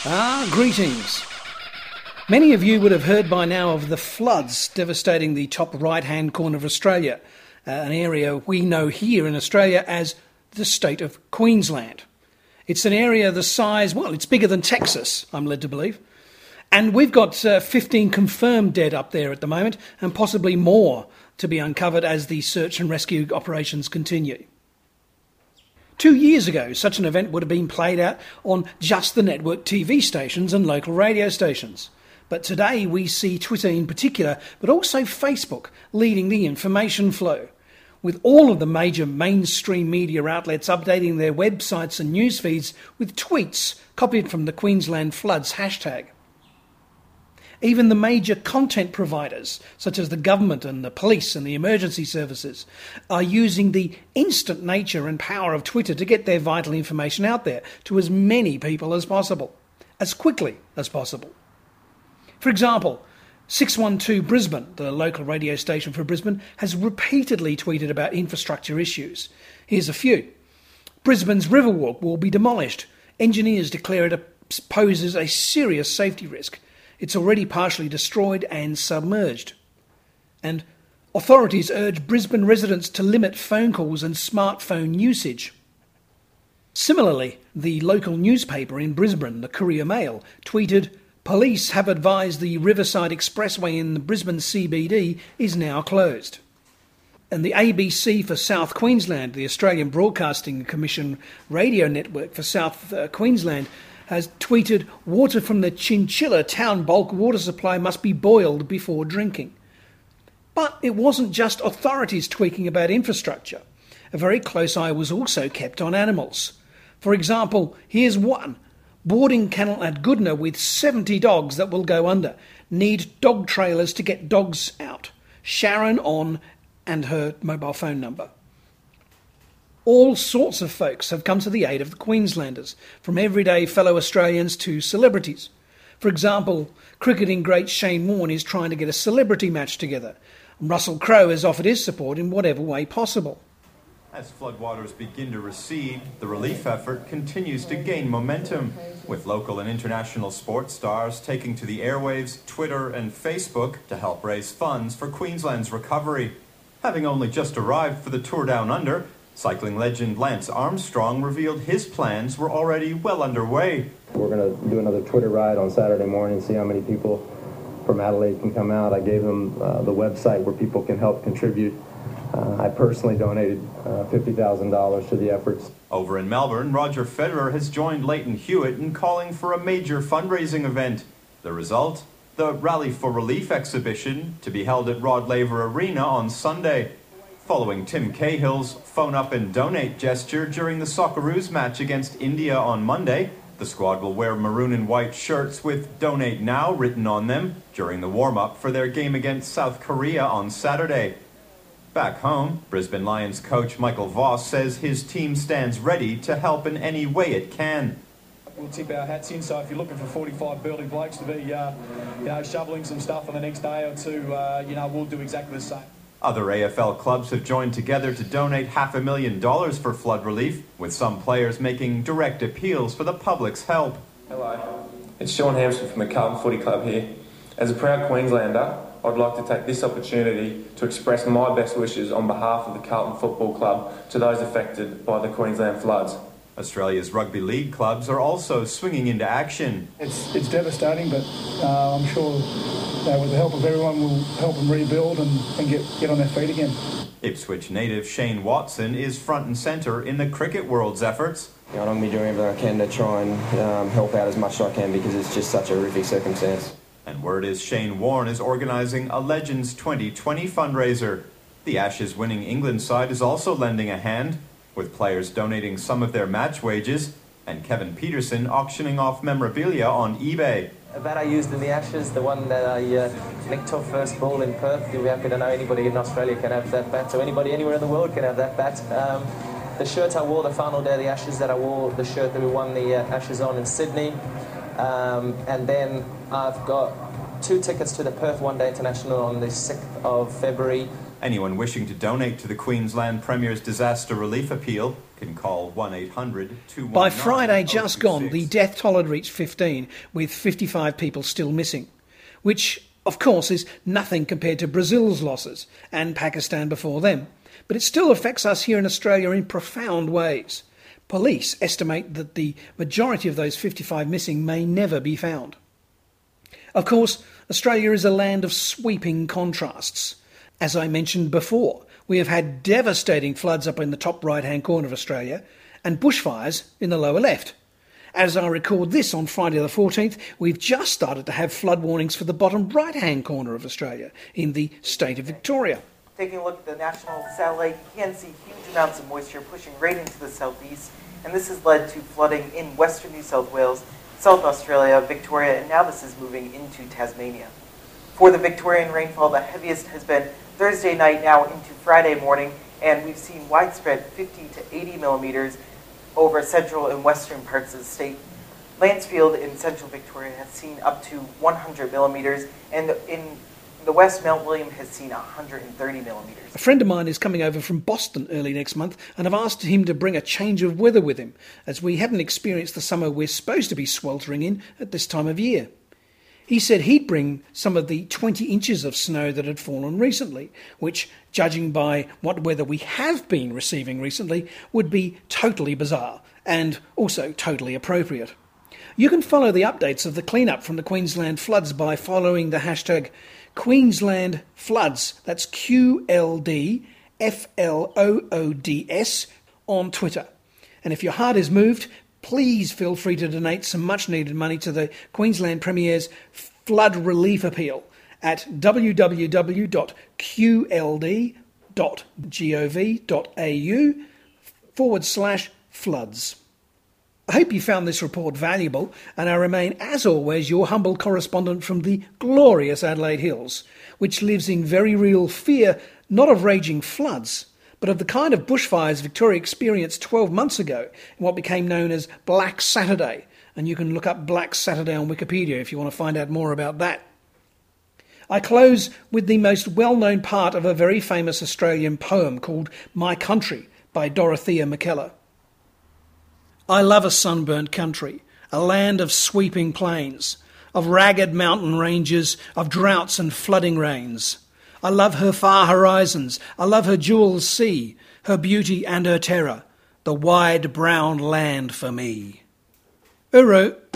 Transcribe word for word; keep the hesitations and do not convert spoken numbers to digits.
Ah, greetings. Many of you would have heard by now of the floods devastating the top right-hand corner of Australia, uh, an area we know here in Australia as the state of Queensland. It's an area the size, well, it's bigger than Texas, I'm led to believe. And we've got uh, fifteen confirmed dead up there at the moment, and possibly more to be uncovered as the search and rescue operations continue. Two years ago, such an event would have been played out on just the network T V stations and local radio stations. But today we see Twitter in particular, but also Facebook, leading the information flow, with all of the major mainstream media outlets updating their websites and news feeds with tweets copied from the Queensland Floods hashtag. Even the major content providers, such as the government and the police and the emergency services, are using the instant nature and power of Twitter to get their vital information out there to as many people as possible, as quickly as possible. For example, six one two Brisbane, the local radio station for Brisbane, has repeatedly tweeted about infrastructure issues. Here's a few. Brisbane's Riverwalk will be demolished. Engineers declare it poses a serious safety risk. It's already partially destroyed and submerged. And authorities urge Brisbane residents to limit phone calls and smartphone usage. Similarly, the local newspaper in Brisbane, the Courier Mail, tweeted, "Police have advised the Riverside Expressway in the Brisbane C B D is now closed." And the A B C for South Queensland, the Australian Broadcasting Commission radio network for South uh, Queensland, has tweeted, "Water from the Chinchilla town bulk water supply must be boiled before drinking." But it wasn't just authorities tweaking about infrastructure. A very close eye was also kept on animals. For example, here's one. Boarding kennel at Goodna with seventy dogs that will go under. Need dog trailers to get dogs out. Sharon on and her mobile phone number. All sorts of folks have come to the aid of the Queenslanders, from everyday fellow Australians to celebrities. For example, cricketing great Shane Warne is trying to get a celebrity match together. Russell Crowe has offered his support in whatever way possible. As floodwaters begin to recede, the relief effort continues to gain momentum, with local and international sports stars taking to the airwaves, Twitter and Facebook to help raise funds for Queensland's recovery. Having only just arrived for the Tour Down Under, cycling legend Lance Armstrong revealed his plans were already well underway. We're going to do another Twitter ride on Saturday morning, see how many people from Adelaide can come out. I gave them uh, the website where people can help contribute. Uh, I personally donated uh, fifty thousand dollars to the efforts. Over in Melbourne, Roger Federer has joined Leighton Hewitt in calling for a major fundraising event. The result? The Rally for Relief exhibition to be held at Rod Laver Arena on Sunday. Following Tim Cahill's phone up and donate gesture during the Socceroos match against India on Monday, the squad will wear maroon and white shirts with Donate Now written on them during the warm-up for their game against South Korea on Saturday. Back home, Brisbane Lions coach Michael Voss says his team stands ready to help in any way it can. We'll tip our hats in, so if you're looking for forty-five burly blokes to be uh, you know, shoveling some stuff for the next day or two, uh, you know, we'll do exactly the same. Other A F L clubs have joined together to donate half a million dollars for flood relief, with some players making direct appeals for the public's help. Hello, it's Sean Hampson from the Carlton Footy Club here. As a proud Queenslander, I'd like to take this opportunity to express my best wishes on behalf of the Carlton Football Club to those affected by the Queensland floods. Australia's rugby league clubs are also swinging into action. It's it's devastating, but uh, I'm sure uh, with the help of everyone we'll help them rebuild and, and get, get on their feet again. Ipswich native Shane Watson is front and centre in the cricket world's efforts. You know, I'm going to be doing everything I can to try and um, help out as much as I can because it's just such a horrific circumstance. And word is Shane Warne is organising a Legends twenty twenty fundraiser. The Ashes winning England side is also lending a hand, with players donating some of their match wages and Kevin Peterson auctioning off memorabilia on eBay. A bat I used in the Ashes, the one that I uh, nicked off first ball in Perth. You'll be happy to know anybody in Australia can have that bat, so anybody anywhere in the world can have that bat. Um, the shirts I wore the final day of the Ashes, that I wore the shirt that we won the uh, Ashes on in Sydney. Um, and then I've got two tickets to the Perth One Day International on the sixth of February. Anyone wishing to donate to the Queensland Premier's Disaster Relief Appeal can call one eight hundred two one nine. By Friday just gone, the death toll had reached fifteen, with fifty-five people still missing, which, of course, is nothing compared to Brazil's losses, and Pakistan before them. But it still affects us here in Australia in profound ways. Police estimate that the majority of those fifty-five missing may never be found. Of course, Australia is a land of sweeping contrasts. As I mentioned before, we have had devastating floods up in the top right-hand corner of Australia and bushfires in the lower left. As I record this on Friday the fourteenth, we've just started to have flood warnings for the bottom right-hand corner of Australia in the state of Victoria. Taking a look at the national satellite, you can see huge amounts of moisture pushing right into the southeast, and this has led to flooding in western New South Wales, South Australia, Victoria, and now this is moving into Tasmania. For the Victorian rainfall, the heaviest has been Thursday night now into Friday morning, and we've seen widespread fifty to eighty millimeters over central and western parts of the state. Lancefield in central Victoria has seen up to one hundred millimeters, and in the west, Mount William has seen one hundred thirty millimeters. A friend of mine is coming over from Boston early next month, and I've asked him to bring a change of weather with him, as we haven't experienced the summer we're supposed to be sweltering in at this time of year. He said he'd bring some of the twenty inches of snow that had fallen recently, which, judging by what weather we have been receiving recently, would be totally bizarre and also totally appropriate. You can follow the updates of the cleanup from the Queensland floods by following the hashtag Queensland Floods, that's Q L D F L O O D S, on Twitter. And if your heart is moved, please feel free to donate some much-needed money to the Queensland Premier's Flood Relief Appeal at w w w dot q l d dot gov dot a u forward slash floods. I hope you found this report valuable, and I remain, as always, your humble correspondent from the glorious Adelaide Hills, which lives in very real fear not of raging floods, but of the kind of bushfires Victoria experienced twelve months ago in what became known as Black Saturday. And you can look up Black Saturday on Wikipedia if you want to find out more about that. I close with the most well-known part of a very famous Australian poem called My Country by Dorothea McKellar. I love a sunburnt country, a land of sweeping plains, of ragged mountain ranges, of droughts and flooding rains. I love her far horizons, I love her jewelled sea, her beauty and her terror, the wide brown land for me. Uru.